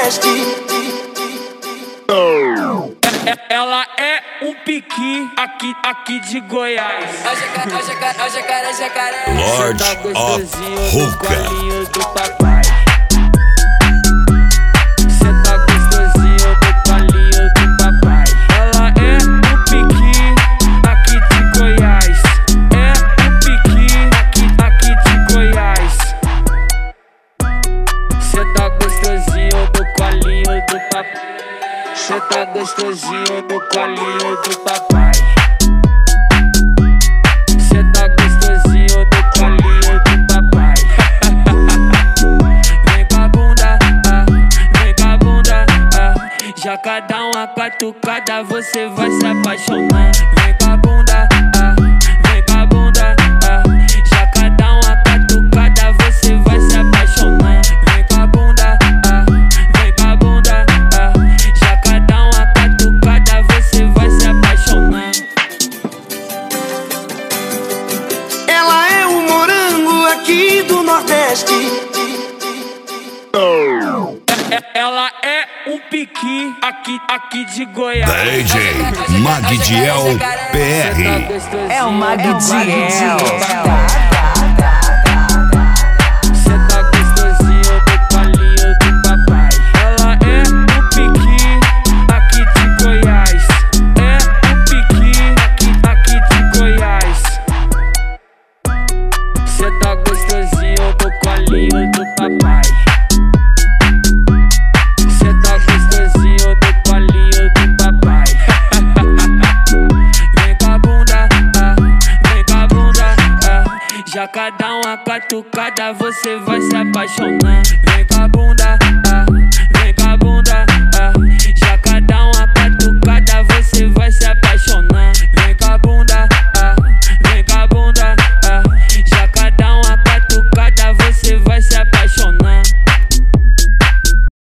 Nordeste. Ela é um piqui aqui de Goiás. Jacaré. Lord of Hookah. Do papai. Cê tá gostosinho do colinho do papai. Ela é um piqui aqui de Goiás. É um piqui aqui de Goiás. Cê tá gostosinho do colinho do papai. Cê tá gostosinho no colinho do papai. Cê tá gostosinho no colinho do papai. Vem com a bunda, vem com a bunda, já cada uma catucada você vai se apaixonar. Vem com a bunda, vem com a bunda, já cada uma catucada você vai se apaixonar. Vem com a bunda, vem com a bunda, já cada uma catucada você vai se apaixonar. Ela é um morango aqui do Nordeste. Ela é um piqui aqui de Goiás. DJ Magdiel PR. É o Magdiel. Cê tá gostosinho do colinho do papai. Ela é um piqui aqui de Goiás. É um piqui aqui de Goiás. Cê tá gostosinho do colinho do papai. Cê tá gostosinho do colinho do papai. Vem com a bunda, vem com a bunda, já cada uma catucada você vai se apaixonar. Vem com a bunda,